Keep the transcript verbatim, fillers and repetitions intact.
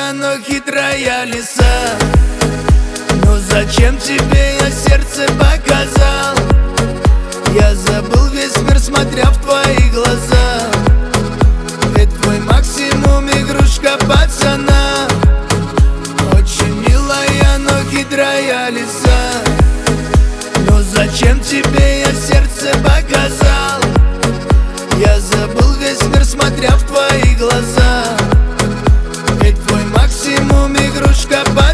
милая, но хитрая лиса. Ну зачем тебе я сердце показал? Я забыл весь мир, смотря в твои глаза. Ведь твой максимум игрушка пацана. Очень милая, но хитрая лиса. Ну зачем тебе я сердце показал? Я забыл весь мир, смотря в твои глаза. Ведь твой максимум игрушка пацана.